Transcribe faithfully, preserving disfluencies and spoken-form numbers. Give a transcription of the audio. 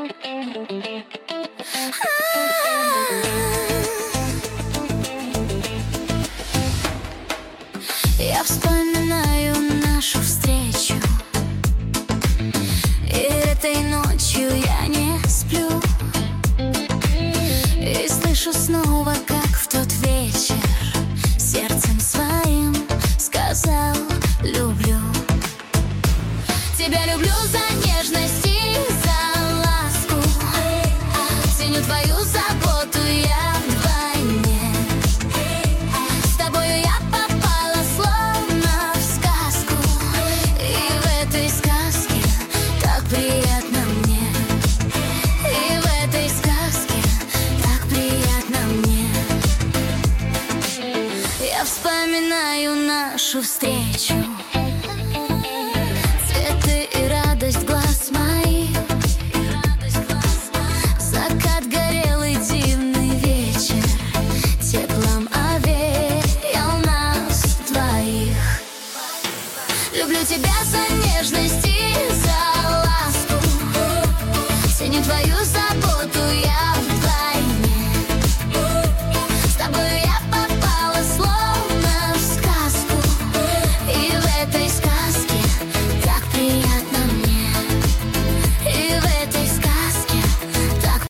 Я вспоминаю нашу встречу, и этой ночью я не сплю, и слышу снова, как в тот вечер сердцем своим сказал: люблю. Тебя люблю за нежность и за ласку, ценю твою заботу я вдвойне. С тобою я попала словно в сказку, и в этой сказке так приятно мне. И в этой сказке так приятно мне. Я вспоминаю нашу встречу,